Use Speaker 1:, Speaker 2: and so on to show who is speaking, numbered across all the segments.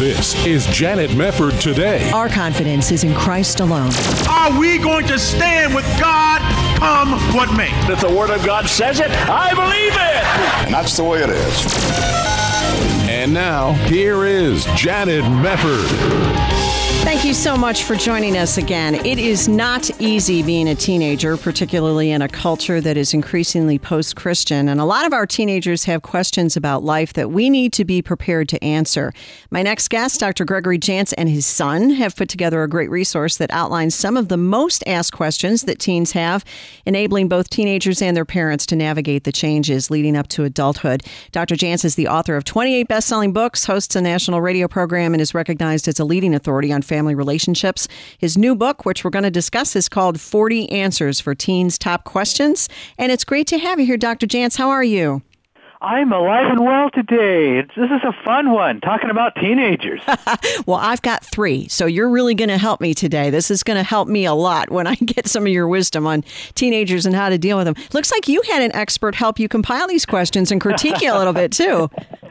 Speaker 1: This is Janet Mefford Today.
Speaker 2: Our confidence is in Christ alone.
Speaker 3: Are we going to stand with God come what may?
Speaker 4: If the Word of God says it, I believe it.
Speaker 5: And that's the way it is.
Speaker 1: And now, here is Janet Mefford.
Speaker 2: Thank you so much for joining us again. It is not easy being a teenager, particularly in a culture that is increasingly post-Christian. And a lot of our teenagers have questions about life that we need to be prepared to answer. My next guest, Dr. Gregory Jantz, and his son have put together a great resource that outlines some of the most asked questions that teens have, enabling both teenagers and their parents to navigate the changes leading up to adulthood. Dr. Jantz is the author of 28 best-selling books, hosts a national radio program, and is recognized as a leading authority on family relationships. His new book, which we're going to discuss, is called 40 Answers for Teens' Top Questions. And it's great to have you here, Dr. Jantz. How are you?
Speaker 6: I'm alive and well today. This is a fun one, talking about teenagers.
Speaker 2: Well, I've got 3, so you're really going to help me today. This is going to help me a lot when I get some of your wisdom on teenagers and how to deal with them. Looks like you had an expert help you compile these questions and critique you a little bit, too.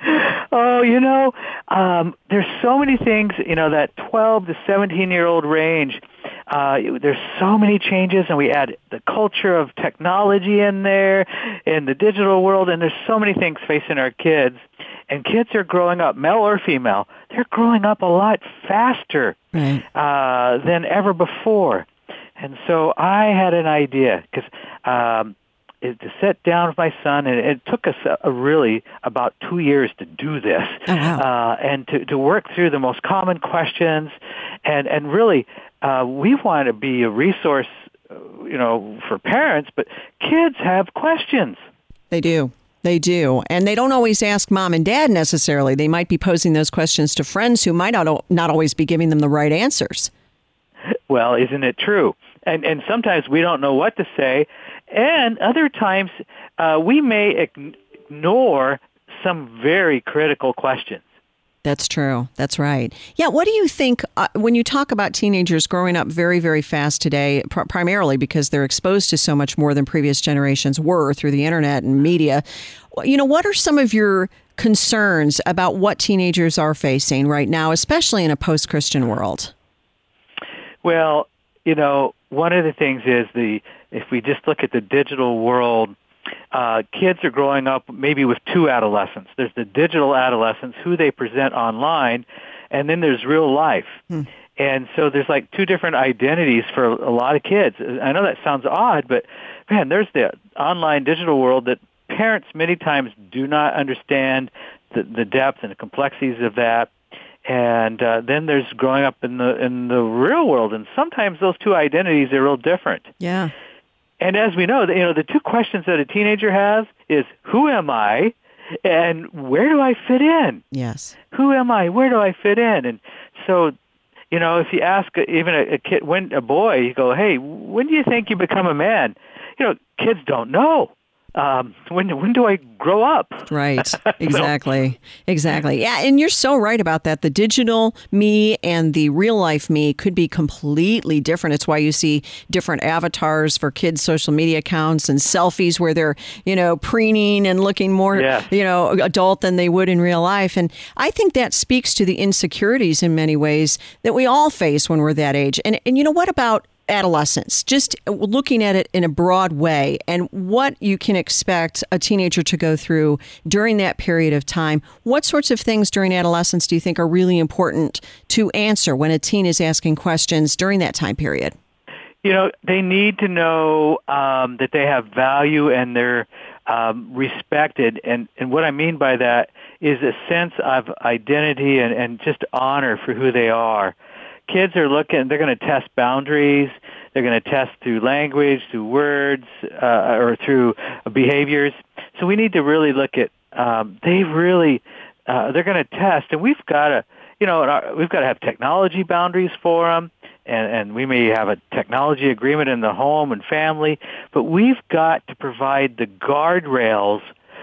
Speaker 6: Oh, there's so many things, that 12 to 17-year-old range. There's so many changes, and we add the culture of technology in there, in the digital world, and there's so many things facing our kids. And kids are growing up, male or female, they're growing up a lot faster than ever before. And so I had an idea, because to sit down with my son, and it took us really about 2 years to do this, and to work through the most common questions, and really we want to be a resource, for parents, but kids have questions.
Speaker 2: They do. They do. And they don't always ask mom and dad necessarily. They might be posing those questions to friends who might not always be giving them the right answers.
Speaker 6: Well, isn't it true? And sometimes we don't know what to say. And other times, we may ignore some very critical questions.
Speaker 2: That's true. That's right. Yeah. What do you think when you talk about teenagers growing up very, very fast today, primarily because they're exposed to so much more than previous generations were through the internet and media? What are some of your concerns about what teenagers are facing right now, especially in a post-Christian world?
Speaker 6: Well, one of the things is if we just look at the digital world, kids are growing up maybe with 2 adolescents. There's the digital adolescents, who they present online, and then there's real life. And so there's like 2 different identities for a lot of kids. I know that sounds odd, but man, there's the online digital world that parents many times do not understand the depth and the complexities of that. And then there's growing up in the real world, and sometimes those 2 identities are real different.
Speaker 2: Yeah.
Speaker 6: And as we know, the 2 questions that a teenager has is, who am I, and where do I fit in?
Speaker 2: Yes.
Speaker 6: Who am I? Where do I fit in? And so, if you ask even a kid, a boy, you go, hey, when do you think you become a man? Kids don't know. When do I grow up?
Speaker 2: Right. Exactly. Exactly. Yeah. And you're so right about that. The digital me and the real life me could be completely different. It's why you see different avatars for kids' social media accounts and selfies where they're, preening and looking more, adult than they would in real life. And I think that speaks to the insecurities in many ways that we all face when we're that age. And what about adolescence, just looking at it in a broad way and what you can expect a teenager to go through during that period of time? What sorts of things during adolescence do you think are really important to answer when a teen is asking questions during that time period?
Speaker 6: They need to know that they have value and they're respected. And what I mean by that is a sense of identity and just honor for who they are. Kids are they're going to test boundaries. They're going to test through language, through words, or through behaviors. So we need to really look at, they're going to test, and we've got to, we've got to have technology boundaries for them, and we may have a technology agreement in the home and family, but we've got to provide the guardrails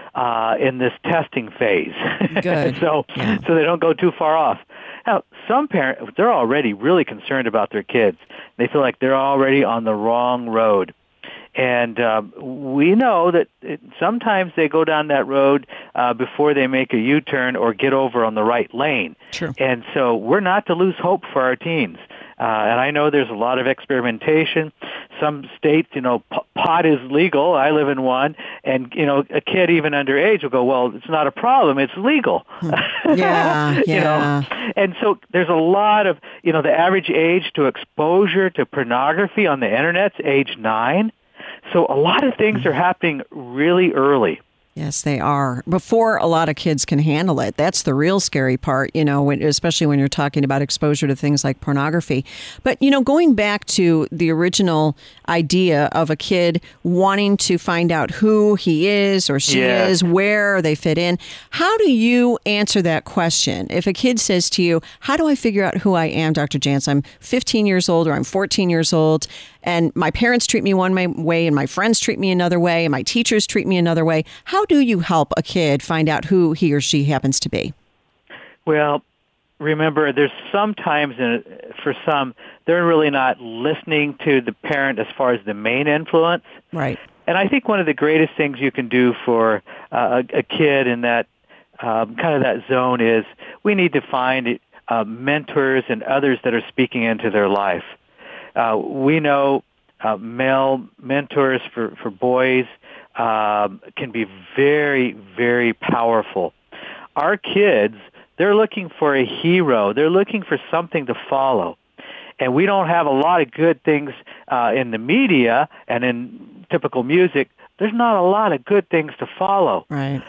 Speaker 6: in this testing phase.
Speaker 2: Good.
Speaker 6: so they don't go too far off. Now, some parents, they're already really concerned about their kids. They feel like they're already on the wrong road. And we know that sometimes they go down that road before they make a U-turn or get over on the right lane.
Speaker 2: True.
Speaker 6: And so we're not to lose hope for our teens. And I know there's a lot of experimentation. Some states, pot is legal. I live in one. And, a kid even underage will go, well, it's not a problem. It's legal.
Speaker 2: Yeah.
Speaker 6: And so there's a lot of, the average age to exposure to pornography on the Internet's age 9. So a lot of things are happening really early.
Speaker 2: Yes, they are. Before a lot of kids can handle it. That's the real scary part, especially when you're talking about exposure to things like pornography. But, going back to the original idea of a kid wanting to find out who he is or she is, where they fit in, how do you answer that question? If a kid says to you, how do I figure out who I am, Dr. Jantz? I'm 15 years old or I'm 14 years old, and my parents treat me one way and my friends treat me another way and my teachers treat me another way. How do you help a kid find out who he or she happens to be?
Speaker 6: Well, remember, there's sometimes, for some, they're really not listening to the parent as far as the main influence.
Speaker 2: Right.
Speaker 6: And I think one of the greatest things you can do for a kid in that kind of that zone is we need to find mentors and others that are speaking into their life. We know male mentors for boys can be very, very powerful. Our kids, they're looking for a hero. They're looking for something to follow. And we don't have a lot of good things in the media and in typical music. There's not a lot of good things to follow.
Speaker 2: Right.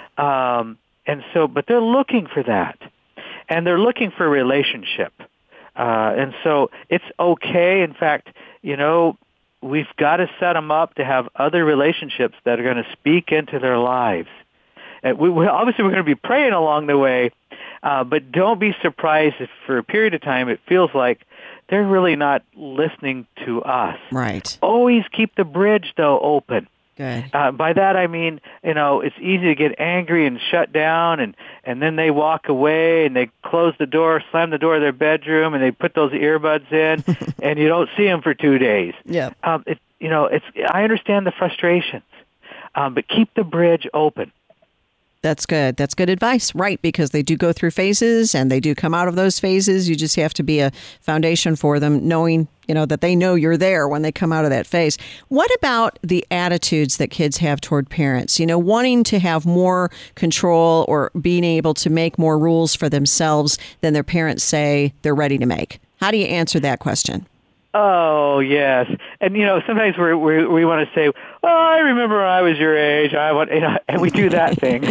Speaker 6: But they're looking for that. And they're looking for a relationship. And so it's okay. In fact, we've got to set them up to have other relationships that are going to speak into their lives. And obviously, we're going to be praying along the way, but don't be surprised if for a period of time it feels like they're really not listening to us.
Speaker 2: Right.
Speaker 6: Always keep the bridge, though, open.
Speaker 2: Good.
Speaker 6: By that I mean, it's easy to get angry and shut down, and then they walk away and they close the door, slam the door of their bedroom, and they put those earbuds in, and you don't see them for 2 days.
Speaker 2: Yeah.
Speaker 6: I understand the frustrations, but keep the bridge open.
Speaker 2: That's good. That's good advice, right? Because they do go through phases and they do come out of those phases. You just have to be a foundation for them, knowing, that they know you're there when they come out of that phase. What about the attitudes that kids have toward parents? Wanting to have more control or being able to make more rules for themselves than their parents say they're ready to make. How do you answer that question?
Speaker 6: Oh, yes. And, sometimes we want to say, well, I remember when I was your age. And we do that thing.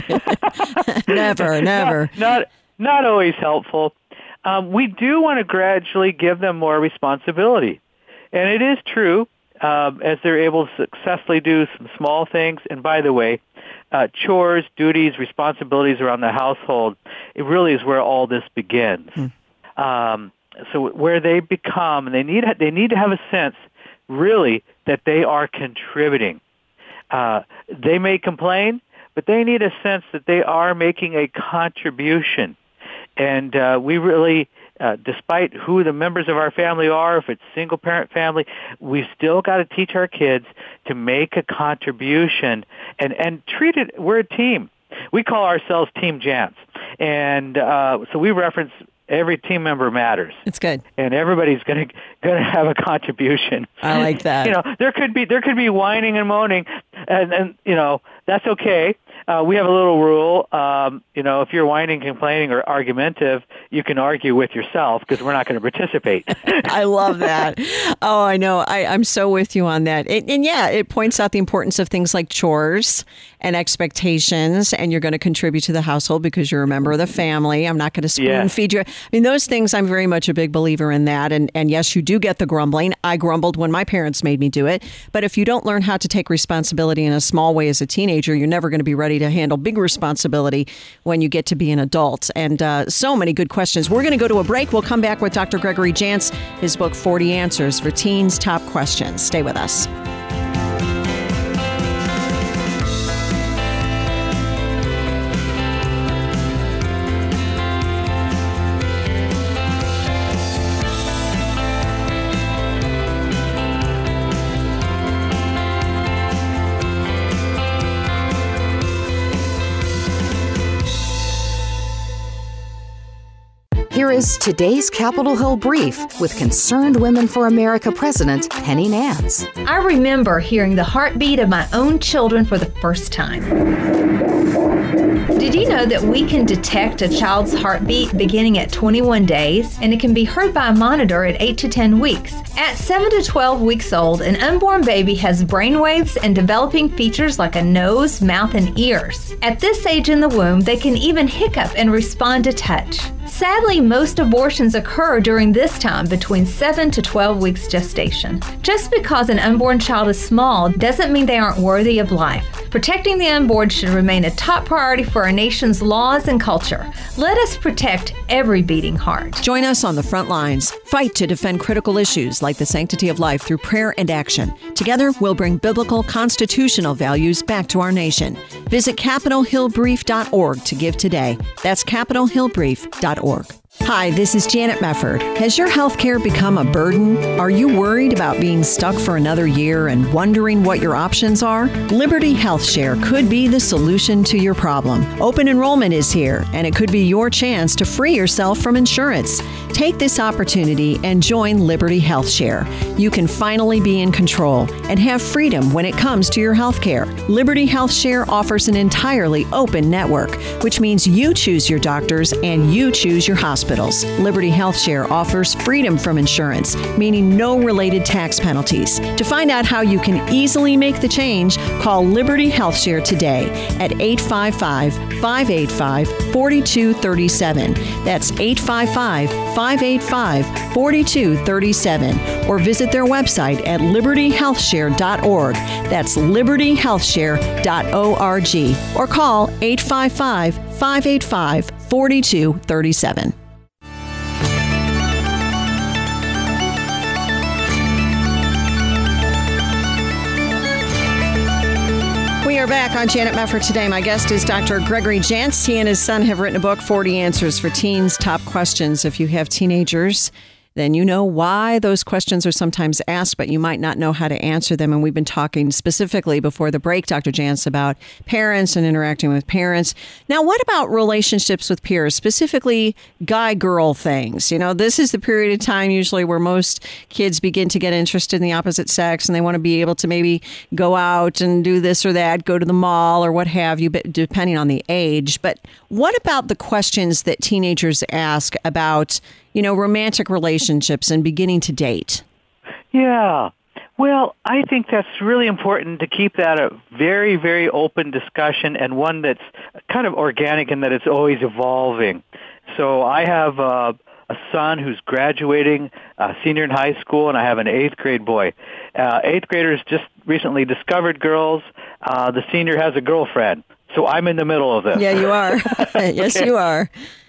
Speaker 2: Never.
Speaker 6: Not always helpful. We do want to gradually give them more responsibility. And it is true, as they're able to successfully do some small things. And by the way, chores, duties, responsibilities around the household, it really is where all this begins. So where they become, and they need to have a sense, really, that they are contributing. They may complain, but they need a sense that they are making a contribution. And we really, despite who the members of our family are, if it's single-parent family, we still got to teach our kids to make a contribution and treat it, we're a team. We call ourselves Team Jantz. And so we reference every team member matters.
Speaker 2: It's good.
Speaker 6: And everybody's going to have a contribution.
Speaker 2: I like that.
Speaker 6: There could be whining and moaning, and that's okay. We have a little rule. If you're whining, complaining, or argumentative, you can argue with yourself because we're not going to participate.
Speaker 2: I love that. Oh, I know. I'm so with you on that. It points out the importance of things like chores and expectations, and you're going to contribute to the household because you're a member of the family. I'm not going to spoon feed you. I mean, those things, I'm very much a big believer in that. And yes, you do get the grumbling. I grumbled when my parents made me do it. But if you don't learn how to take responsibility in a small way as a teenager, you're never going to be ready to handle big responsibility when you get to be an adult. And so many good questions. We're going to go to a break. We'll come back with Dr. Gregory Jantz, his book, 40 Answers for Teens' Top Questions. Stay with us.
Speaker 5: Here is today's Capitol Hill Brief with Concerned Women for America President Penny Nance.
Speaker 7: I remember hearing the heartbeat of my own children for the first time. Did you know that we can detect a child's heartbeat beginning at 21 days, and it can be heard by a monitor at 8 to 10 weeks? At 7 to 12 weeks old, an unborn baby has brainwaves and developing features like a nose, mouth, and ears. At this age in the womb, they can even hiccup and respond to touch. Sadly, most abortions occur during this time between 7 to 12 weeks gestation. Just because an unborn child is small doesn't mean they aren't worthy of life. Protecting the unborn should remain a top priority for our nation's laws and culture. Let us protect every beating heart.
Speaker 2: Join us on the front lines. Fight to defend critical issues like the sanctity of life through prayer and action. Together, we'll bring biblical constitutional values back to our nation. Visit CapitolHillBrief.org to give today. That's CapitolHillBrief.org. Hi, this is Janet Mefford. Has your health care become a burden? Are you worried about being stuck for another year and wondering what your options are? Liberty Health Share could be the solution to your problem. Open enrollment is here, and it could be your chance to free yourself from insurance. Take this opportunity and join Liberty Health Share. You can finally be in control and have freedom when it comes to your health care. Liberty Health Share offers an entirely open network, which means you choose your doctors and you choose your hospitals. Liberty Health Share offers freedom from insurance, meaning no related tax penalties. To find out how you can easily make the change, call Liberty Health Share today at 855-585-4237. That's 855-585-4237. Or visit their website at libertyhealthshare.org. That's libertyhealthshare.org. Or call 855-585-4237. We are back on Janet Mefford today. My guest is Dr. Gregory Jantz. He and his son have written a book, 40 Answers for Teens' Top Questions. If you have teenagers, then you know why those questions are sometimes asked, but you might not know how to answer them. And we've been talking specifically before the break, Dr. Jantz, about parents and interacting with parents. Now, what about relationships with peers, specifically guy-girl things? You know, this is the period of time usually where most kids begin to get interested in the opposite sex, and they want to be able to maybe go out and do this or that, go to the mall or what have you, but depending on the age. But what about the questions that teenagers ask about, you know, romantic relationships and beginning to date?
Speaker 6: Yeah. Well, I think that's really important to keep that a very, very open discussion, and one that's kind of organic in that it's always evolving. So I have a son who's graduating senior in high school, and I have an 8th grade boy. 8th graders just recently discovered girls. The senior has a girlfriend. So I'm in the middle of this.
Speaker 2: Yeah, you are. Yes,
Speaker 6: Okay.
Speaker 2: you are.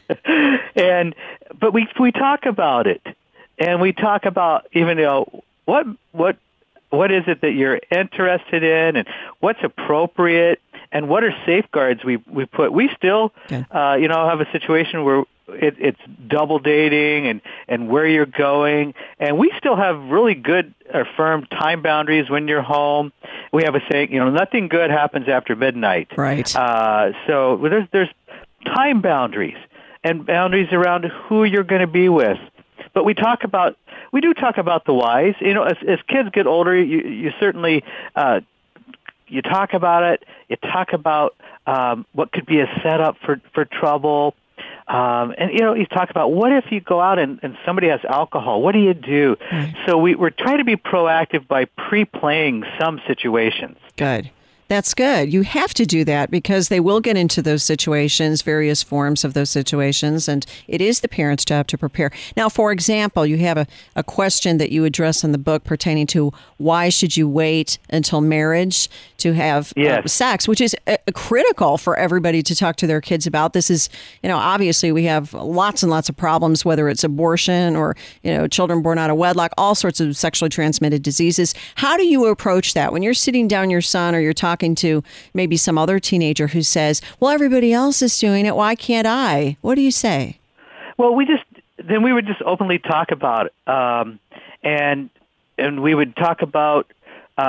Speaker 6: But we talk about it, and we talk about even, you know, what is it that you're interested in, and what's appropriate, and what are safeguards we put. We still have a situation where it's double dating and where you're going, and we still have really good or firm time boundaries when you're home. We have a saying, you know, nothing good happens after midnight.
Speaker 2: Right.
Speaker 6: So there's time boundaries and boundaries around who you're going to be with. But we do talk about the whys. You know, as kids get older, you certainly you talk about it. You talk about what could be a setup for trouble. And, you know, you talk about what if you go out and somebody has alcohol? What do you do? Right. So we're trying to be proactive by pre-playing some situations.
Speaker 2: Good. That's good. You have to do that because they will get into those situations, various forms of those situations, and it is the parent's job to prepare. Now, for example, you have a question that you address in the book pertaining to why should you wait until marriage to have sex, which is critical for everybody to talk to their kids about. This is, you know, obviously we have lots and lots of problems, whether it's abortion or, you know, children born out of wedlock, all sorts of sexually transmitted diseases. How do you approach that when you're sitting down your son or you're talking to maybe some other teenager who says, well, everybody else is doing it, why can't I? What do you say?
Speaker 6: Well, we would just openly talk about it. And we would talk about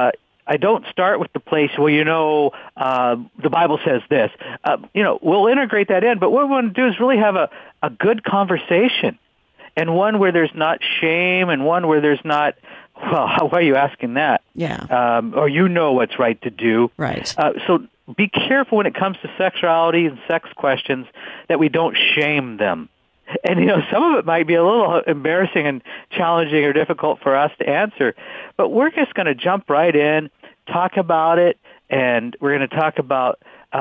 Speaker 6: I don't start with the place, the Bible says this. We'll integrate that in, but what we want to do is really have a good conversation, and one where there's not shame, and one where there's not, why are you asking that?
Speaker 2: Yeah.
Speaker 6: Or what's right to do.
Speaker 2: Right.
Speaker 6: So be careful when it comes to sexuality and sex questions that we don't shame them. And, some of it might be a little embarrassing and challenging or difficult for us to answer, but we're just going to jump right in, talk about it, and we're going to talk about,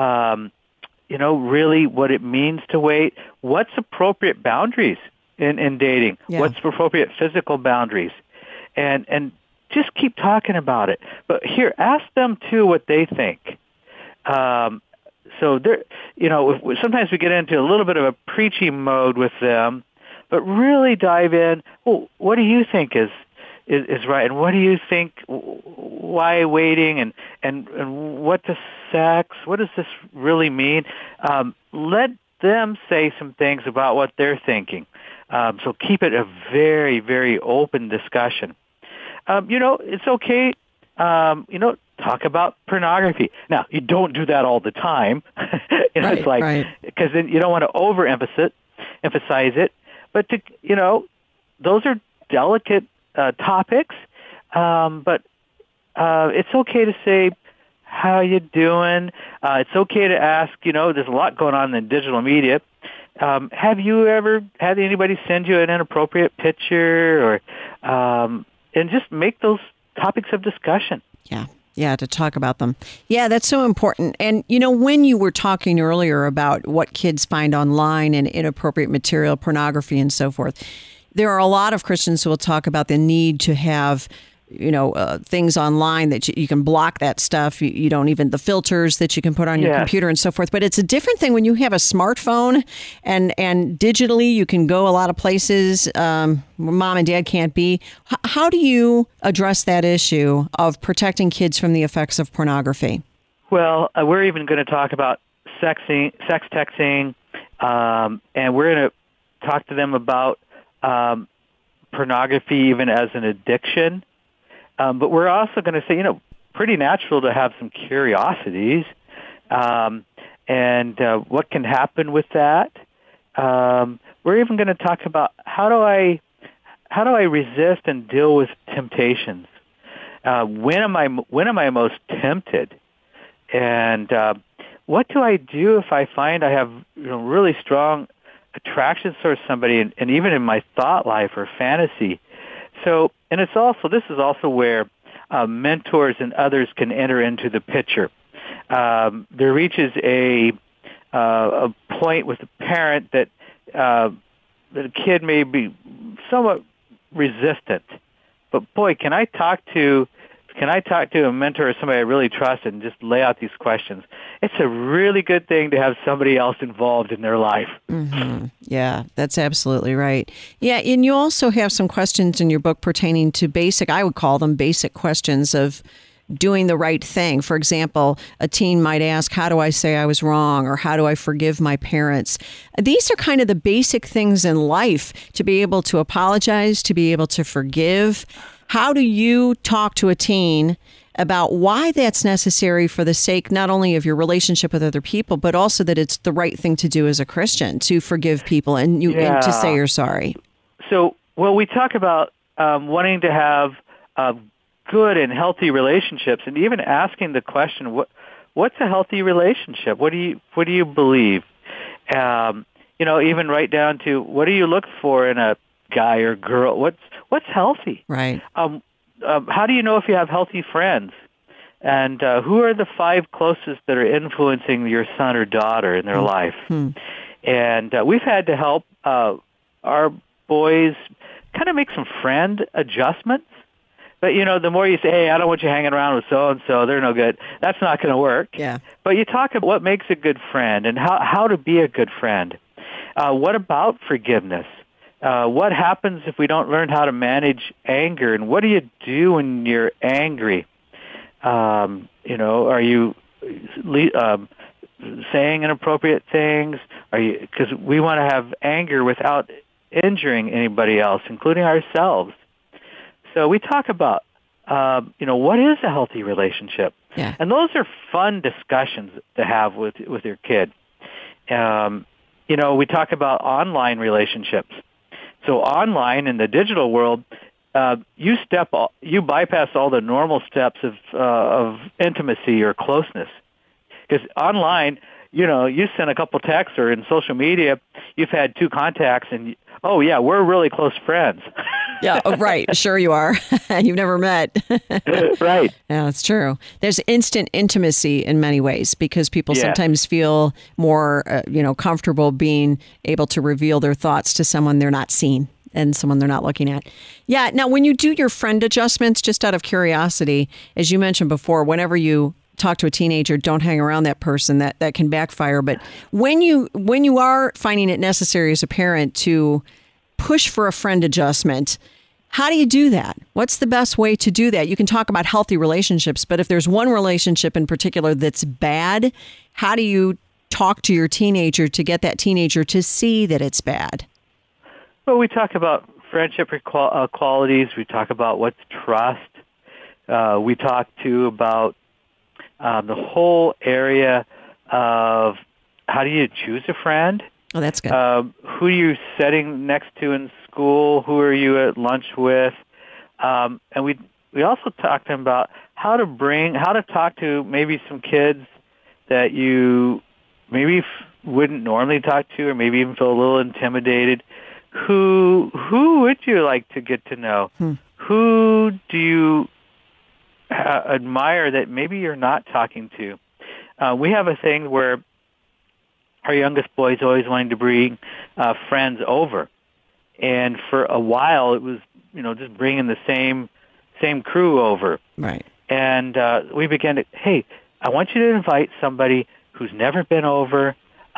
Speaker 6: really what it means to wait, what's appropriate boundaries in dating, what's appropriate physical boundaries, and just keep talking about it. But here, ask them, too, what they think. So there, sometimes we get into a little bit of a preachy mode with them, but really dive in. Well, what do you think is right, and what do you think? Why waiting, and what does sex? What does this really mean? Let them say some things about what they're thinking. So keep it a very, very open discussion. It's okay. Talk about pornography. Now, you don't do that all the time. It's like, because then you don't want to emphasize it. But those are delicate topics. But it's okay to say, "How you doing?" It's okay to ask. There's a lot going on in digital media. Have you ever had anybody send you an inappropriate picture, or and just make those topics of discussion.
Speaker 2: Yeah, to talk about them. Yeah, that's so important. And, when you were talking earlier about what kids find online and inappropriate material, pornography and so forth, there are a lot of Christians who will talk about the need to have, things online that you can block that stuff. You don't even, the filters that you can put on your computer and so forth. But it's a different thing when you have a smartphone and digitally you can go a lot of places where mom and dad can't be. How do you address that issue of protecting kids from the effects of pornography?
Speaker 6: Well, we're even going to talk about sex texting, and we're going to talk to them about pornography even as an addiction. But we're also going to say, pretty natural to have some curiosities, and what can happen with that. We're even going to talk about how do I resist and deal with temptations. When am I most tempted, and what do I do if I find I have really strong attraction towards somebody, and even in my thought life or fantasy. So, and this is also where mentors and others can enter into the picture. There reaches a point with the parent that the kid may be somewhat resistant, but boy, can I talk to a mentor or somebody I really trust and just lay out these questions? It's a really good thing to have somebody else involved in their life.
Speaker 2: Mm-hmm. Yeah, that's absolutely right. Yeah, and you also have some questions in your book pertaining to I would call them basic questions of doing the right thing. For example, a teen might ask, how do I say I was wrong? Or how do I forgive my parents? These are kind of the basic things in life, to be able to apologize, to be able to forgive. How do you talk to a teen about why that's necessary for the sake not only of your relationship with other people, but also that it's the right thing to do as a Christian, to forgive people and to say you're sorry? So,
Speaker 6: we talk about wanting to have good and healthy relationships, and even asking the question, what's a healthy relationship? What do you believe? Even right down to, what do you look for in a guy or girl? What's healthy?
Speaker 2: Right.
Speaker 6: How do you know if you have healthy friends? And who are the 5 closest that are influencing your son or daughter in their life? And we've had to help our boys kind of make some friend adjustments. But, the more you say, hey, I don't want you hanging around with so-and-so, they're no good, that's not going to work.
Speaker 2: Yeah.
Speaker 6: But you talk about what makes a good friend and how to be a good friend. What about forgiveness? What happens if we don't learn how to manage anger? And what do you do when you're angry? Are you saying inappropriate things? Because we want to have anger without injuring anybody else, including ourselves. So we talk about what is a healthy relationship?
Speaker 2: Yeah.
Speaker 6: And those are fun discussions to have with your kid. We talk about online relationships. So online in the digital world, you bypass all the normal steps of intimacy or closeness. Because online, you send a couple texts, or in social media, you've had 2 contacts, and we're really close friends.
Speaker 2: Yeah, right. Sure you are. You've never met.
Speaker 6: Right.
Speaker 2: Yeah, that's true. There's instant intimacy in many ways because people sometimes feel more, comfortable being able to reveal their thoughts to someone they're not seeing and someone they're not looking at. Yeah. Now, when you do your friend adjustments, just out of curiosity, as you mentioned before, whenever you talk to a teenager, don't hang around that person. That can backfire. But when you are finding it necessary as a parent to push for a friend adjustment, how do you do that? What's the best way to do that? You can talk about healthy relationships, but if there's one relationship in particular that's bad, how do you talk to your teenager to get that teenager to see that it's bad?
Speaker 6: Well, we talk about friendship qualities. We talk about what's trust. We talk, too, about the whole area of how do you choose a friend?
Speaker 2: Oh, that's good.
Speaker 6: Who are you sitting next to in school? Who are you at lunch with? And we also talked to them about how to talk to maybe some kids that you maybe wouldn't normally talk to, or maybe even feel a little intimidated. Who would you like to get to know? Who do you admire that maybe you're not talking to? We have a thing where our youngest boy's always wanting to bring friends over. And for a while, it was, just bringing the same crew over.
Speaker 2: Right.
Speaker 6: And we began to, hey, I want you to invite somebody who's never been over,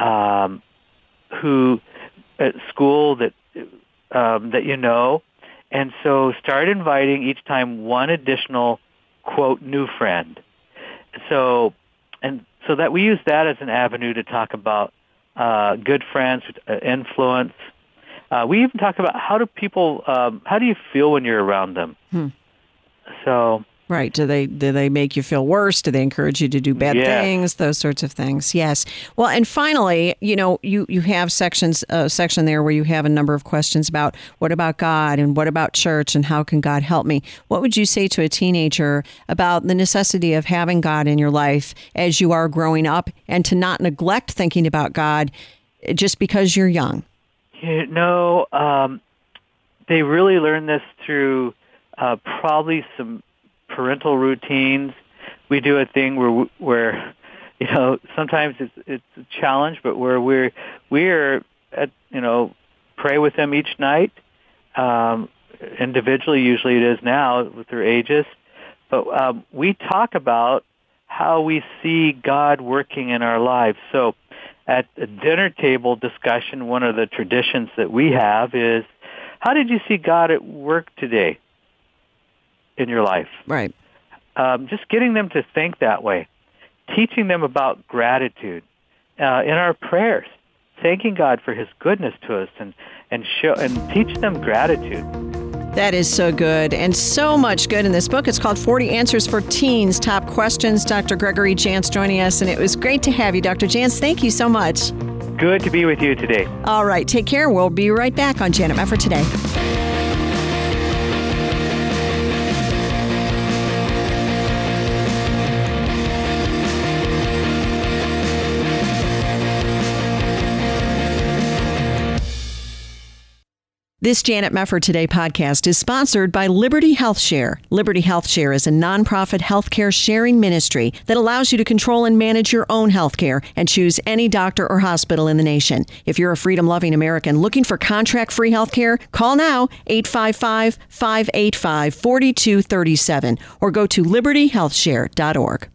Speaker 6: who at school that you know. And so start inviting each time one additional, quote, new friend. So that we use that as an avenue to talk about good friends, influence. We even talk about how do you feel when you're around them? So
Speaker 2: right. Do they make you feel worse? Do they encourage you to do bad things? Those sorts of things. Yes. Well, and finally, you have a section there where you have a number of questions about what about God and what about church and how can God help me? What would you say to a teenager about the necessity of having God in your life as you are growing up, and to not neglect thinking about God just because you're young?
Speaker 6: They really learn this through probably some parental routines. We do a thing where sometimes it's a challenge, but where we're at, pray with them each night, individually. Usually it is now with their ages, but we talk about how we see God working in our lives. So at the dinner table discussion, one of the traditions that we have is, how did you see God at work today in your life?
Speaker 2: Right.
Speaker 6: Just getting them to think that way, teaching them about gratitude in our prayers, thanking God for His goodness to us, and teach them gratitude.
Speaker 2: That is so good, and so much good in this book. It's called 40 Answers for Teens, Top Questions. Dr. Gregory Jantz joining us, and it was great to have you, Dr. Jantz. Thank you so much.
Speaker 6: Good to be with you today.
Speaker 2: All right, take care. We'll be right back on Janet Mefford Today. This Janet Mefford Today podcast is sponsored by Liberty Health Share. Liberty Health Share is a nonprofit healthcare sharing ministry that allows you to control and manage your own healthcare and choose any doctor or hospital in the nation. If you're a freedom-loving American looking for contract-free healthcare, call now 855-585-4237 or go to libertyhealthshare.org.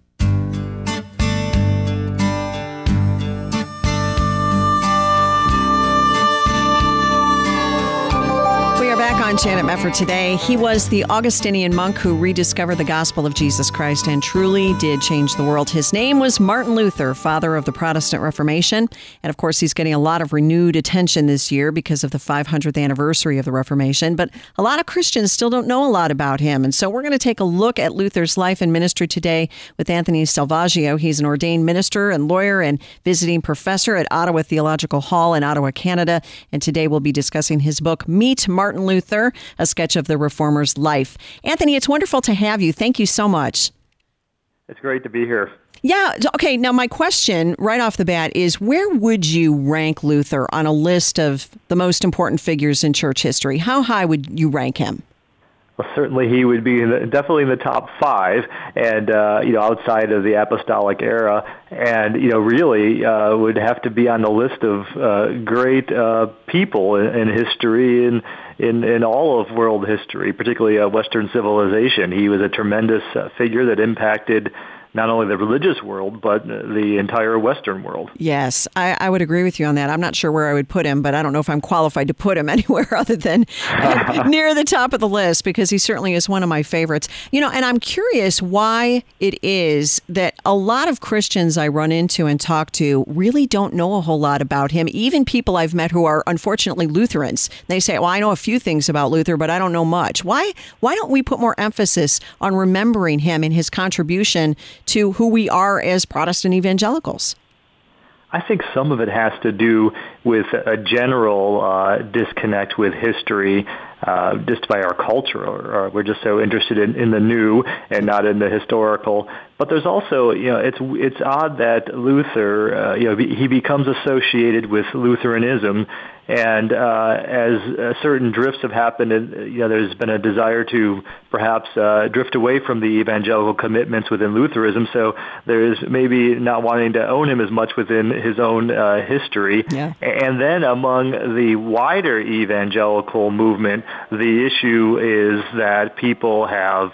Speaker 2: back on Janet Mefford today. He was the Augustinian monk who rediscovered the gospel of Jesus Christ and truly did change the world. His name was Martin Luther, father of the Protestant Reformation. And of course, he's getting a lot of renewed attention this year because of the 500th anniversary of the Reformation. But a lot of Christians still don't know a lot about him. And so we're going to take a look at Luther's life and ministry today with Anthony Salvaggio. He's an ordained minister and lawyer and visiting professor at Ottawa Theological Hall in Ottawa, Canada. And today we'll be discussing his book, Meet Martin Luther, a sketch of the Reformer's life. Anthony, it's wonderful to have you. Thank you so much.
Speaker 8: It's great to be here.
Speaker 2: Yeah. Okay. Now, my question right off the bat is, where would you rank Luther on a list of the most important figures in church history? How high would you rank him?
Speaker 8: Well, certainly he would be definitely in the top 5, and outside of the apostolic era, and really would have to be on the list of great people in history and in all of world history, particularly Western civilization. He was a tremendous figure that impacted not only the religious world, but the entire Western world.
Speaker 2: Yes, I would agree with you on that. I'm not sure where I would put him, but I don't know if I'm qualified to put him anywhere other than near the top of the list, because he certainly is one of my favorites. And I'm curious why it is that a lot of Christians I run into and talk to really don't know a whole lot about him. Even people I've met who are unfortunately Lutherans. They say, well, I know a few things about Luther, but I don't know much. Why don't we put more emphasis on remembering him and his contribution to who we are as Protestant evangelicals?
Speaker 8: I think some of it has to do with a general disconnect with history, just by our culture. We're just so interested in the new and not in the historical. But there's also, it's odd that Luther, he becomes associated with Lutheranism, and as certain drifts have happened, there's been a desire to perhaps drift away from the evangelical commitments within Lutheranism. So there is maybe not wanting to own him as much within his own history. Yeah. And then among the wider evangelical movement, the issue is that people have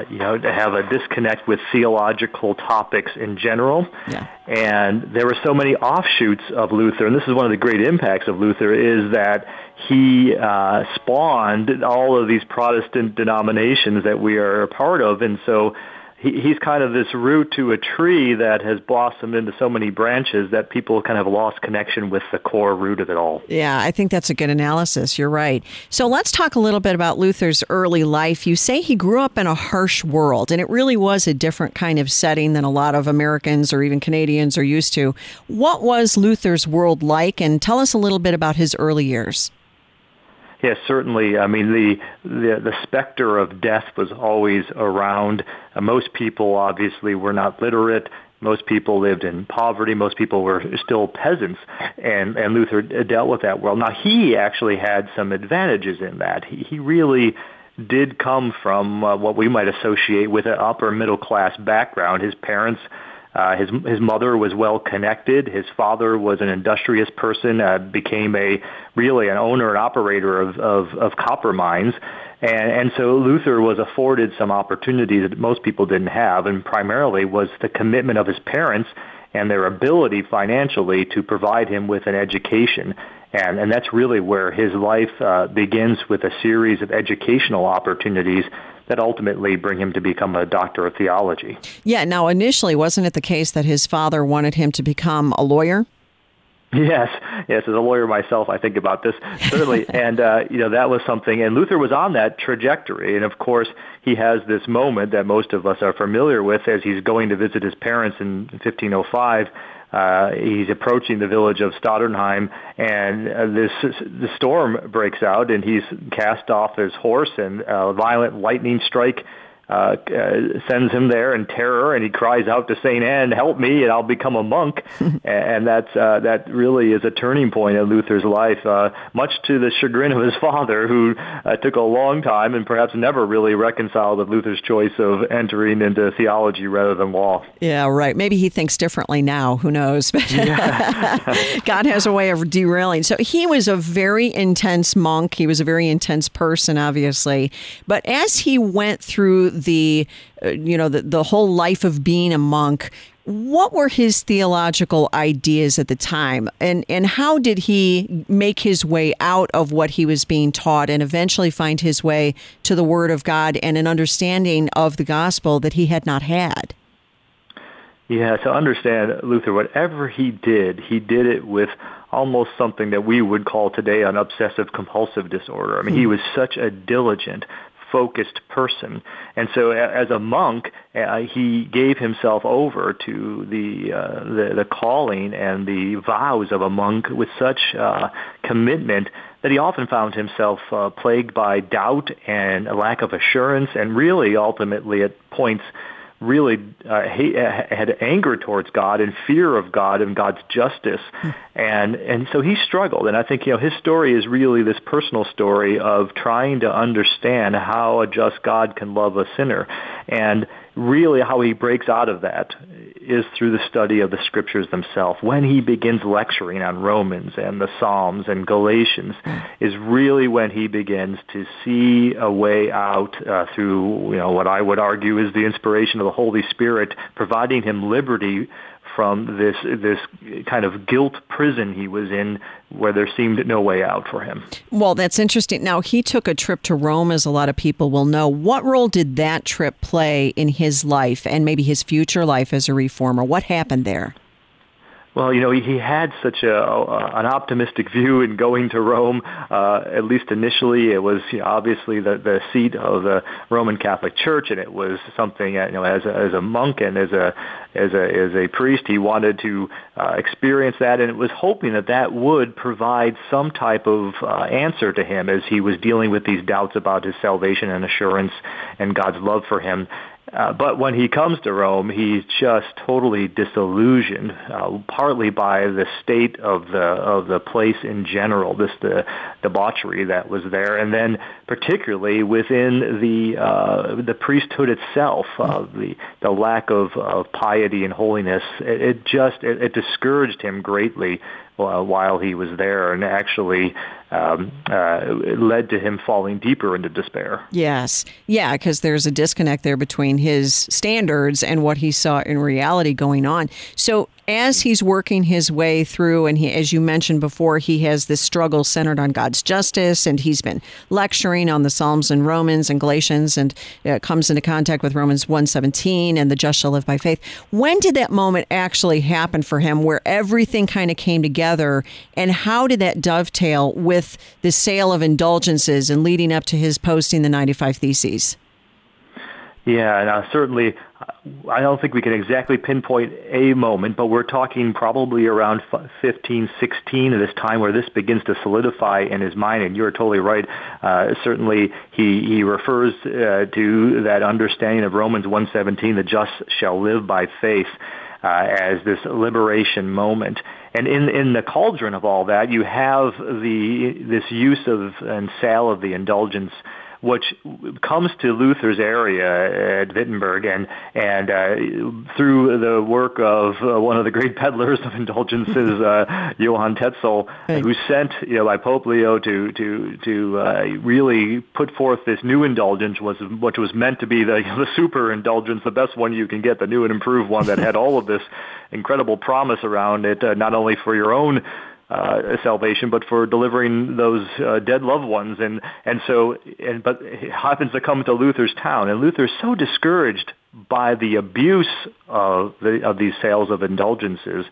Speaker 8: a disconnect with theological topics in general. Yeah. And there were so many offshoots of Luther, and this is one of the great impacts of Luther, is that he spawned all of these Protestant denominations that we are a part of, and so he's kind of this root to a tree that has blossomed into so many branches that people kind of lost connection with the core root of it all.
Speaker 2: Yeah, I think that's a good analysis. You're right. So let's talk a little bit about Luther's early life. You say he grew up in a harsh world, and it really was a different kind of setting than a lot of Americans or even Canadians are used to. What was Luther's world like? And tell us a little bit about his early years.
Speaker 8: Yes, certainly. I mean, the specter of death was always around. Most people obviously were not literate. Most people lived in poverty. Most people were still peasants, and Luther dealt with that world. Now, he actually had some advantages in that. He really did come from what we might associate with an upper middle class background. His parents, his mother was well connected. His father was an industrious person, became really an owner and operator of copper mines. And so Luther was afforded some opportunities that most people didn't have, and primarily was the commitment of his parents and their ability financially to provide him with an education. And that's really where his life begins, with a series of educational opportunities that ultimately bring him to become a doctor of theology. Yeah.
Speaker 2: Now, initially, wasn't it the case that his father wanted him to become a lawyer?
Speaker 8: Yes. As a lawyer myself, I think about this, certainly. And, that was something. And Luther was on that trajectory. And, of course, he has this moment that most of us are familiar with as he's going to visit his parents in 1505. He's approaching the village of Stotternheim, and the storm breaks out, and he's cast off his horse, and a violent lightning strike sends him there in terror, and he cries out to St. Anne, "Help me, and I'll become a monk." And that really is a turning point in Luther's life, much to the chagrin of his father, who took a long time and perhaps never really reconciled with Luther's choice of entering into theology rather than law.
Speaker 2: Yeah, right. Maybe he thinks differently now. Who knows? God has a way of derailing. So he was a very intense monk. He was a very intense person, obviously. But as he went through the whole life of being a monk. What were his theological ideas at the time, and how did he make his way out of what he was being taught and eventually find his way to the Word of God and an understanding of the gospel that he had not had?
Speaker 8: Yeah, to understand Luther, whatever he did it with almost something that we would call today an obsessive-compulsive disorder. I mean, he was such a diligent, focused person. And so as a monk, he gave himself over to the calling and the vows of a monk with such commitment that he often found himself plagued by doubt and a lack of assurance, and really ultimately at points really had anger towards God and fear of God and God's justice. And so he struggled. And I think, his story is really this personal story of trying to understand how a just God can love a sinner. And really how he breaks out of that is through the study of the scriptures themselves. When he begins lecturing on Romans and the Psalms and Galatians is really when he begins to see a way out through, what I would argue is the inspiration of the Holy Spirit, providing him liberty from this kind of guilt prison he was in where there seemed no way out for him.
Speaker 2: Well, that's interesting. Now, he took a trip to Rome, as a lot of people will know. What role did that trip play in his life and maybe his future life as a reformer? What happened there?
Speaker 8: Well, he had such an optimistic view in going to Rome. At least initially, it was obviously the seat of the Roman Catholic Church, and it was something as a monk and as a priest, he wanted to experience that, and it was hoping that would provide some type of answer to him as he was dealing with these doubts about his salvation and assurance and God's love for him. But when he comes to Rome, he's just totally disillusioned, partly by the state of the place in general, the debauchery that was there, and then particularly within the priesthood itself, the lack of piety and holiness. It discouraged him greatly while he was there, and actually it led to him falling deeper into despair.
Speaker 2: Yes. Yeah, because there's a disconnect there between his standards and what he saw in reality going on. So as he's working his way through, and he, as you mentioned before, he has this struggle centered on God's justice, and he's been lecturing on the Psalms and Romans and Galatians, and comes into contact with Romans 1:17 and the just shall live by faith. When did that moment actually happen for him where everything kind of came together, and how did that dovetail with the sale of indulgences and leading up to his posting the 95 Theses?
Speaker 8: Yeah, and certainly I don't think we can exactly pinpoint a moment, but we're talking probably around 15, 16 at this time where this begins to solidify in his mind, and you're totally right. Certainly he refers to that understanding of Romans 1:17, the just shall live by faith, as this liberation moment. And in the cauldron of all that, you have this use of and sale of the indulgence, which comes to Luther's area at Wittenberg, and through the work of one of the great peddlers of indulgences, Johann Tetzel, who sent by Pope Leo to really put forth this new indulgence, which was meant to be the super indulgence, the best one you can get, the new and improved one that had all of this incredible promise around it, not only for your own salvation, but for delivering those dead loved ones, but it happens to come to Luther's town, and Luther's so discouraged by the abuse of these sales of indulgences.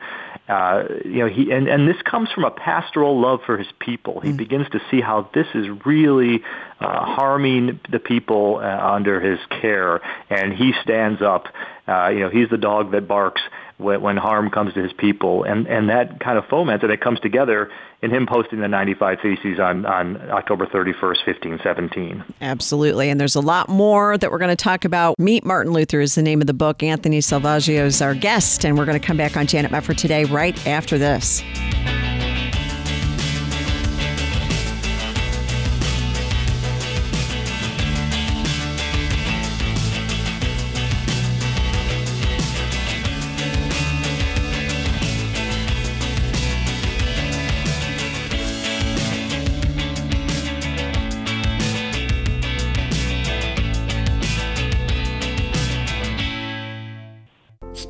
Speaker 8: This comes from a pastoral love for his people. He begins to see how this is really harming the people under his care, and he stands up. He's the dog that barks when harm comes to his people, and that kind of foments, and it comes together in him posting the 95 Theses on October 31st, 1517.
Speaker 2: Absolutely, and there's a lot more that we're going to talk about. Meet Martin Luther is the name of the book. Anthony Salvaggio is our guest, and we're going to come back on Janet Mefford Today right after this.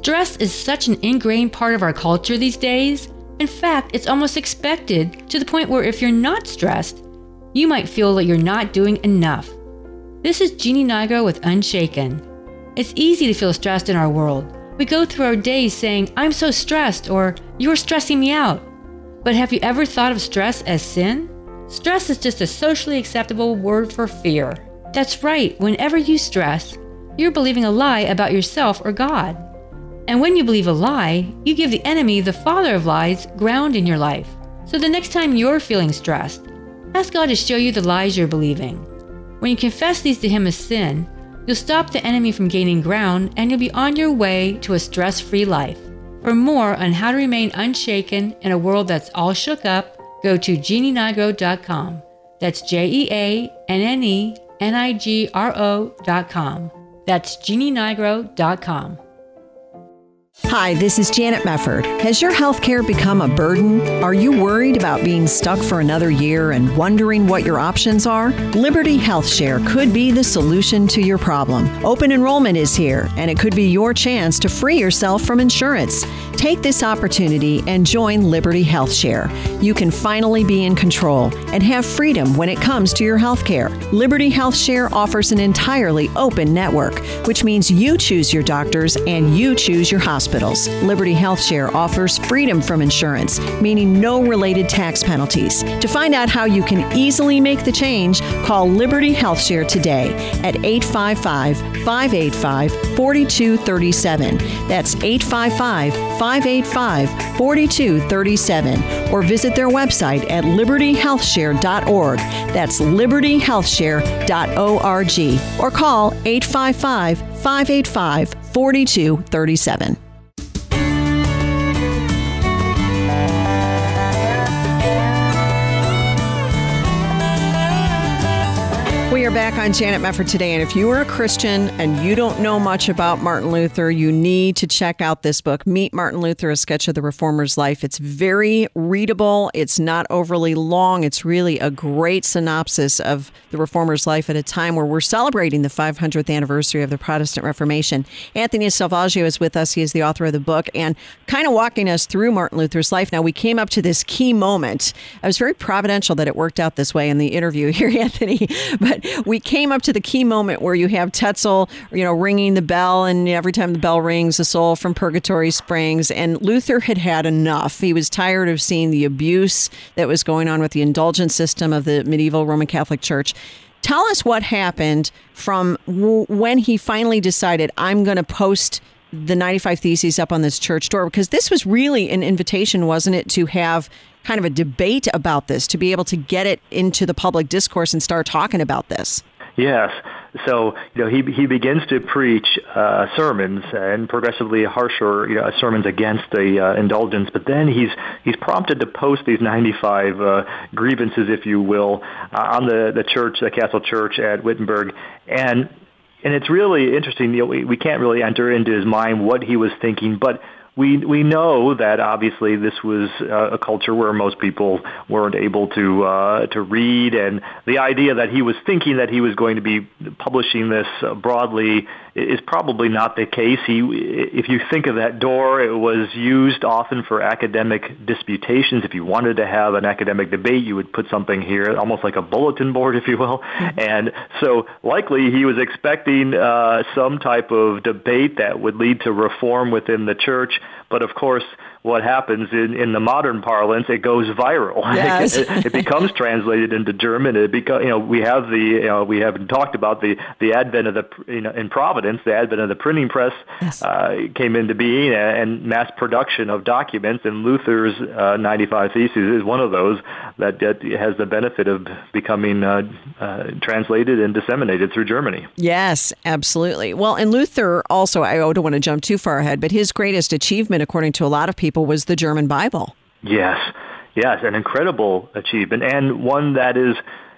Speaker 9: Stress is such an ingrained part of our culture these days. In fact, it's almost expected, to the point where if you're not stressed, you might feel that you're not doing enough. This is Jeannie Nigro with Unshaken. It's easy to feel stressed in our world. We go through our days saying, I'm so stressed, or you're stressing me out. But have you ever thought of stress as sin? Stress is just a socially acceptable word for fear. That's right, whenever you stress, you're believing a lie about yourself or God. And when you believe a lie, you give the enemy, the father of lies, ground in your life. So the next time you're feeling stressed, ask God to show you the lies you're believing. When you confess these to Him as sin, you'll stop the enemy from gaining ground and you'll be on your way to a stress-free life. For more on how to remain unshaken in a world that's all shook up, go to JeannieNigro.com. That's JeannieNigro.com. That's JeannieNigro.com.
Speaker 2: Hi, this is Janet Mefford. Has your health care become a burden? Are you worried about being stuck for another year and wondering what your options are? Liberty Health Share could be the solution to your problem. Open enrollment is here, and it could be your chance to free yourself from insurance. Take this opportunity and join Liberty Health Share. You can finally be in control and have freedom when it comes to your health care. Liberty Health Share offers an entirely open network, which means you choose your doctors and you choose your hospitals. Liberty Health Share offers freedom from insurance, meaning no related tax penalties. To find out how you can easily make the change, call Liberty Health Share today at 855-585-4237. That's 855-585-4237. Or visit their website at libertyhealthshare.org. That's libertyhealthshare.org. Or call 855-585-4237. We are back on Janet Mefford today, and if you are a Christian and you don't know much about Martin Luther, you need to check out this book, Meet Martin Luther, A Sketch of the Reformer's Life. It's very readable. It's not overly long. It's really a great synopsis of the Reformer's life at a time where we're celebrating the 500th anniversary of the Protestant Reformation. Anthony Salvaggio is with us. He is the author of the book and kind of walking us through Martin Luther's life. Now, we came up to this key moment. I was very providential that it worked out this way in the interview here, Anthony, but we came up to the key moment where you have Tetzel, ringing the bell, and every time the bell rings, a soul from purgatory springs. And Luther had had enough. He was tired of seeing the abuse that was going on with the indulgence system of the medieval Roman Catholic Church. Tell us what happened from when he finally decided, I'm going to post the 95 Theses up on this church door, because this was really an invitation, wasn't it, to have kind of a debate about this, to be able to get it into the public discourse and start talking about this.
Speaker 8: Yes. So, he begins to preach sermons and progressively harsher sermons against the indulgence, but then he's prompted to post these 95 grievances, if you will, on the church, the Castle Church at Wittenberg, and it's really interesting. We can't really enter into his mind what he was thinking, but we know that obviously this was a culture where most people weren't able to read, and the idea that he was thinking that he was going to be publishing this broadly is probably not the case. If you think of that door, it was used often for academic disputations. If you wanted to have an academic debate, you would put something here, almost like a bulletin board, if you will. And so likely he was expecting some type of debate that would lead to reform within the church. But of course, what happens in the modern parlance, it goes viral.
Speaker 2: Yes.
Speaker 8: it becomes translated into German. We haven't talked about the advent of in Providence, the advent of the printing press. Yes. Came into being, and mass production of documents. And Luther's 95 Theses is one of those that has the benefit of becoming translated and disseminated through Germany.
Speaker 2: Yes, absolutely. Well, and Luther also, I don't want to jump too far ahead, but his greatest achievement, according to a lot of people, was the German Bible. Yes,
Speaker 8: an incredible achievement, and one that is,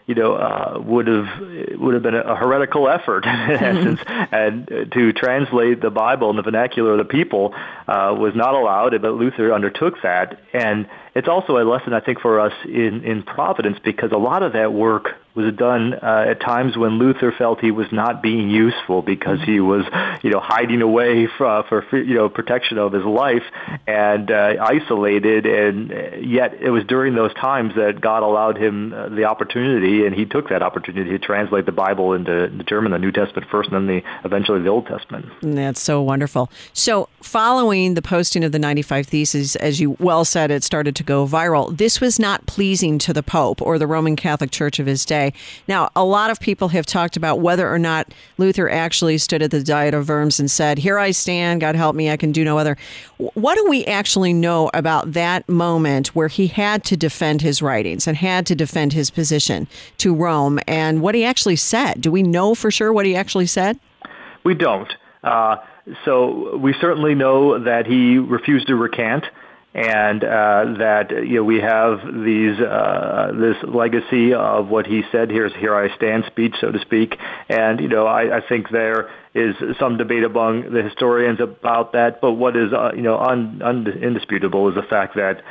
Speaker 8: would have been a heretical effort in essence, and to translate the Bible in the vernacular of the people was not allowed. But Luther undertook that, and it's also a lesson, I think, for us in providence, because a lot of that work was done at times when Luther felt he was not being useful because he was, hiding away for protection of his life and isolated. And yet it was during those times that God allowed him the opportunity, and he took that opportunity to translate the Bible into German, the New Testament first, and then eventually the Old Testament.
Speaker 2: That's so wonderful. So following the posting of the 95 Theses, as you well said, it started to go viral. This was not pleasing to the Pope or the Roman Catholic Church of his day. Now, a lot of people have talked about whether or not Luther actually stood at the Diet of Worms and said, "Here I stand, God help me, I can do no other." What do we actually know about that moment where he had to defend his writings and had to defend his position to Rome, and what he actually said? Do we know for sure what he actually said?
Speaker 8: We don't. So we certainly know that he refused to recant, and that we have this legacy of what he said. Here I stand speech, so to speak. And I think there is some debate among the historians about that. But what is indisputable is the fact that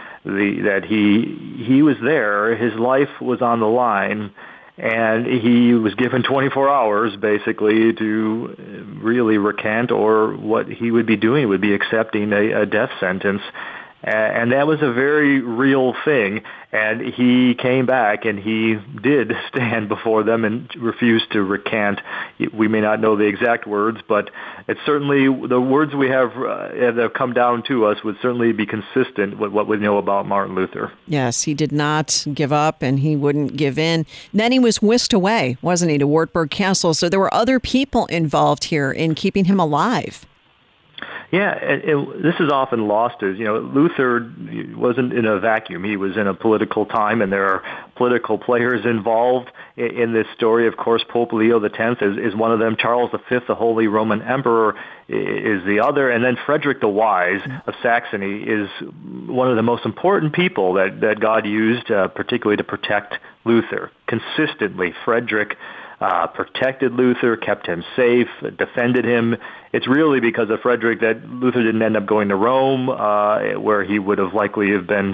Speaker 8: he was there. His life was on the line. And he was given 24 hours, basically, to really recant, or what he would be doing would be accepting a death sentence. And that was a very real thing. And he came back, and he did stand before them and refused to recant. We may not know the exact words, but it's certainly the words we have that have come down to us would certainly be consistent with what we know about Martin Luther.
Speaker 2: Yes, he did not give up, and he wouldn't give in. Then he was whisked away, wasn't he, to Wartburg Castle. So there were other people involved here in keeping him alive.
Speaker 8: Yeah, and this is often lost as, Luther wasn't in a vacuum. He was in a political time, and there are political players involved in this story. Of course, Pope Leo X is one of them. Charles V, the Holy Roman Emperor, is the other. And then Frederick the Wise of Saxony is one of the most important people that God used, particularly to protect Luther. Consistently, Frederick protected Luther, kept him safe, defended him. It's really because of Frederick that Luther didn't end up going to Rome, where he would have likely have been,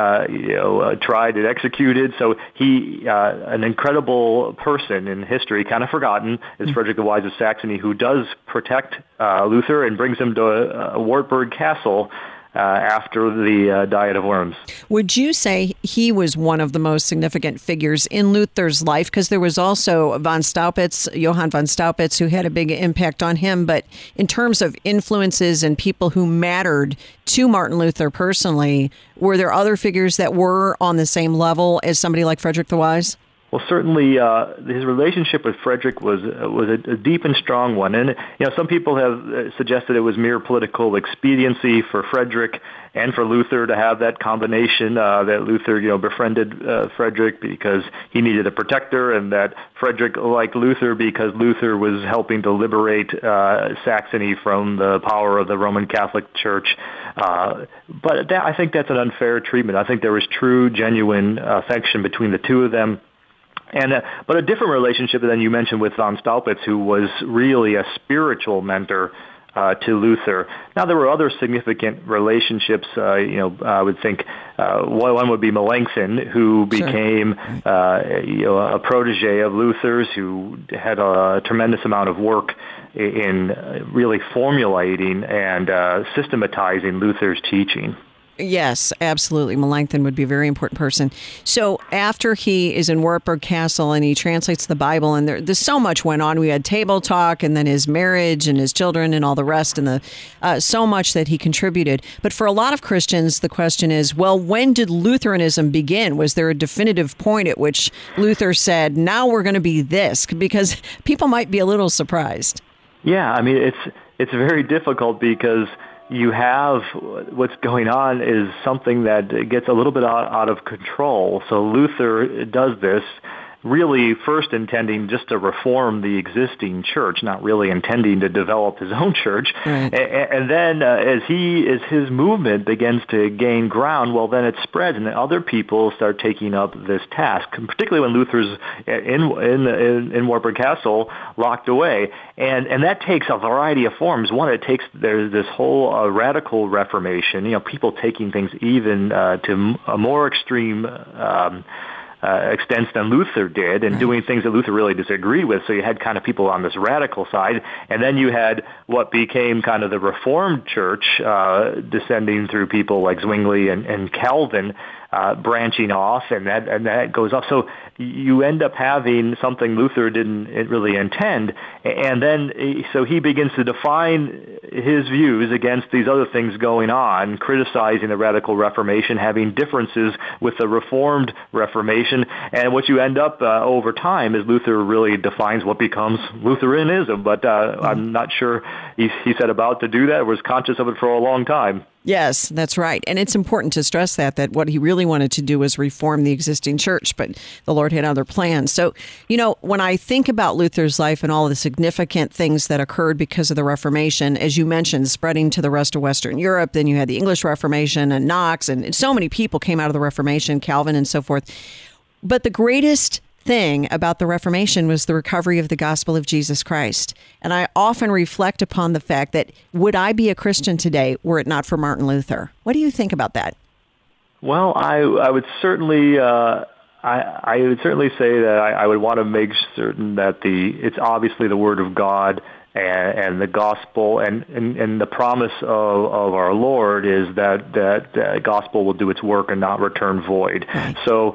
Speaker 8: tried and executed. So he, an incredible person in history, kind of forgotten, is Frederick the Wise of Saxony, who does protect Luther and brings him to Wartburg Castle after the Diet of Worms.
Speaker 2: Would you say he was one of the most significant figures in Luther's life? Because there was also von Staupitz, Johann von Staupitz, who had a big impact on him. But in terms of influences and people who mattered to Martin Luther personally, were there other figures that were on the same level as somebody like Frederick the Wise?
Speaker 8: Well, certainly his relationship with Frederick was a deep and strong one. And, some people have suggested it was mere political expediency for Frederick and for Luther to have that combination, that Luther, befriended Frederick because he needed a protector, and that Frederick liked Luther because Luther was helping to liberate Saxony from the power of the Roman Catholic Church. But I think that's an unfair treatment. I think there was true, genuine affection between the two of them. But a different relationship than you mentioned with von Staupitz, who was really a spiritual mentor to Luther. Now, there were other significant relationships. I would think one would be Melanchthon, who became a protege of Luther's, who had a tremendous amount of work in really formulating and systematizing Luther's teaching.
Speaker 2: Yes, absolutely. Melanchthon would be a very important person. So after he is in Wartburg Castle and he translates the Bible, and there's so much went on. We had table talk, and then his marriage and his children and all the rest, and so much that he contributed. But for a lot of Christians, the question is, well, when did Lutheranism begin? Was there a definitive point at which Luther said, now we're going to be this? Because people might be a little surprised.
Speaker 8: Yeah, I mean, it's very difficult because you have what's going on is something that gets a little bit out of control. So Luther does this, really first intending just to reform the existing church, not really intending to develop his own church.
Speaker 2: Right.
Speaker 8: And then as his movement begins to gain ground, well, then it spreads, and other people start taking up this task, particularly when Luther's in Wartburg Castle locked away. And that takes a variety of forms. One, there's this whole radical Reformation, people taking things even to a more extreme extents than Luther did, and doing things that Luther really disagreed with. So you had kind of people on this radical side, and then you had what became kind of the Reformed Church descending through people like Zwingli and Calvin, branching off, and that goes off. So you end up having something Luther didn't really intend, and then so he begins to define his views against these other things going on, criticizing the Radical Reformation, having differences with the Reformed Reformation, and what you end up over time is Luther really defines what becomes Lutheranism. But I'm not sure he set about to do that, or was conscious of it for a long time.
Speaker 2: Yes, that's right. And it's important to stress that what he really wanted to do was reform the existing church, but the Lord had other plans. So, when I think about Luther's life and all the significant things that occurred because of the Reformation, as you mentioned, spreading to the rest of Western Europe, then you had the English Reformation and Knox, and so many people came out of the Reformation, Calvin and so forth. But the greatest thing about the Reformation was the recovery of the gospel of Jesus Christ. And I often reflect upon the fact that would I be a Christian today were it not for Martin Luther? What do you think about that?
Speaker 8: Well, I would certainly I would certainly say that I would want to make certain that it's obviously the Word of God and the gospel and the promise of our Lord is that gospel will do its work and not return void. Right. So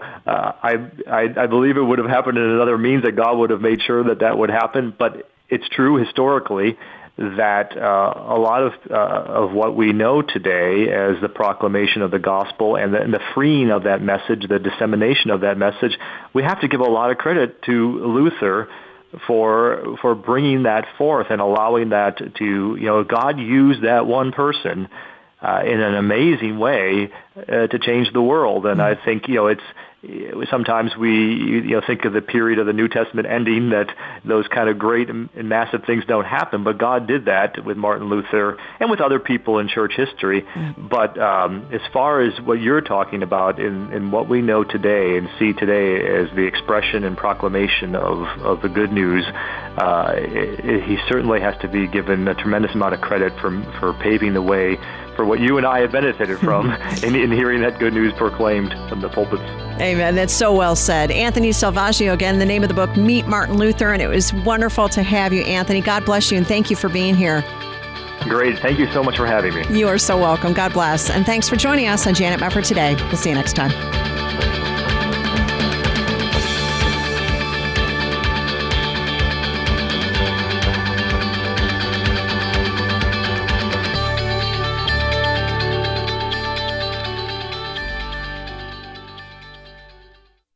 Speaker 8: I believe it would have happened in another means, that God would have made sure that would happen. But it's true historically that a lot of what we know today as the proclamation of the gospel and the freeing of that message, the dissemination of that message, we have to give a lot of credit to Luther for bringing that forth and allowing that to, God used that one person in an amazing way to change the world. And I think, sometimes we think of the period of the New Testament ending, that those kind of great and massive things don't happen, but God did that with Martin Luther and with other people in church history. But as far as what you're talking about in what we know today and see today as the expression and proclamation of the good news, he certainly has to be given a tremendous amount of credit for paving the way for what you and I have benefited from in hearing that good news proclaimed from the pulpits.
Speaker 2: Amen. That's so well said. Anthony Salvaggio, again, the name of the book, Meet Martin Luther, and it was wonderful to have you, Anthony. God bless you, and thank you for being here.
Speaker 8: Great. Thank you so much for having me.
Speaker 2: You are so welcome. God bless. And thanks for joining us on Janet Mefford Today. We'll see you next time.